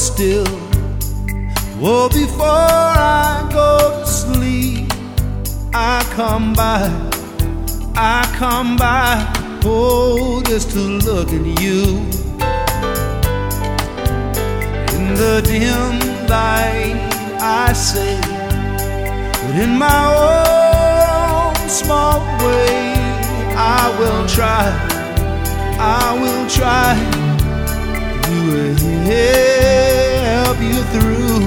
still. Oh, before I go to sleep, I come by, oh, just to look at you. In the dim light I say, but in my own small way I will try to help you through.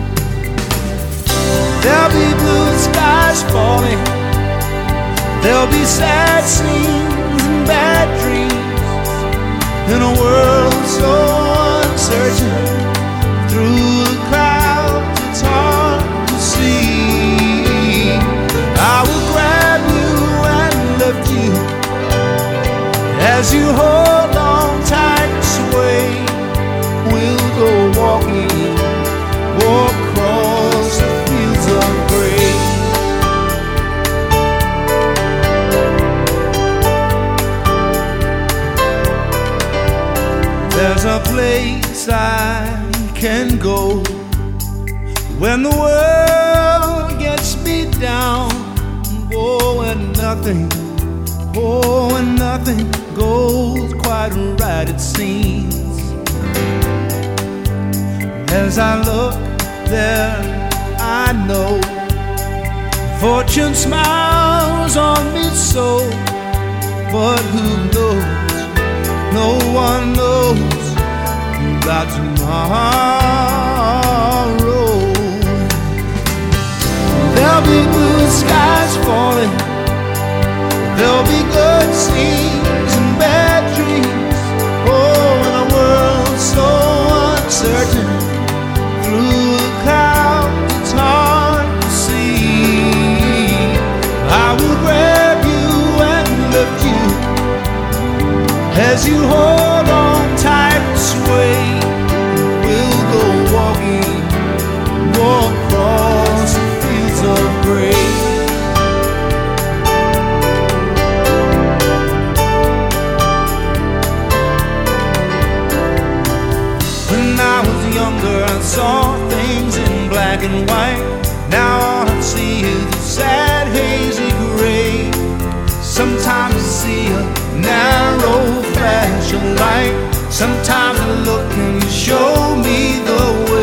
There'll be blue skies falling, there'll be sad scenes and bad dreams, in a world so uncertain. Through the clouds it's hard to see. I will grab you and lift you as you hold on tight and sway. We'll go walking, walk across the fields of gray. There's a place I can go when the world gets me down. Oh, and nothing goes quite right, it seems. As I look there, I know fortune smiles on me so. But who knows? No one knows about tomorrow. There'll be blue skies falling, there'll be good scenes and bad dreams. Oh, in a world so uncertain, through the clouds it's hard to see. I will grab you and lift you as you hold on tight and sway. We'll go walking, walk across the fields of gray. When I was younger I saw things in black and white. Now all I see is a sad hazy gray. Sometimes I see a narrow flash of light, sometimes I look and you show me the way.